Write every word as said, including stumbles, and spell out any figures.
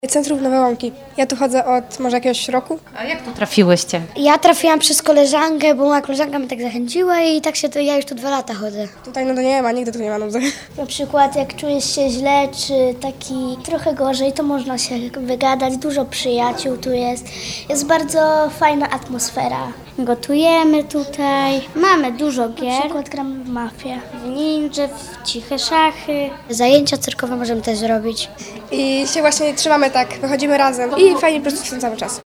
Centrum Nowe Łąki. Ja tu chodzę od może jakiegoś roku. A jak tu trafiłyście? Ja trafiłam przez koleżankę, bo moja koleżanka mnie tak zachęciła i tak się to, ja już tu dwa lata chodzę. Tutaj nudy nie ma, nigdy tu nie ma nudy. Na przykład jak czujesz się źle, czy taki trochę gorzej, to można się wygadać, dużo przyjaciół tu jest. Jest bardzo fajna atmosfera. Gotujemy tutaj, mamy dużo Na gier, przykład gramy w mafię. w ninja, w ciche szachy. Zajęcia cyrkowe możemy też zrobić. I się właśnie trzymamy tak, wychodzimy razem i fajnie po prostu cały czas.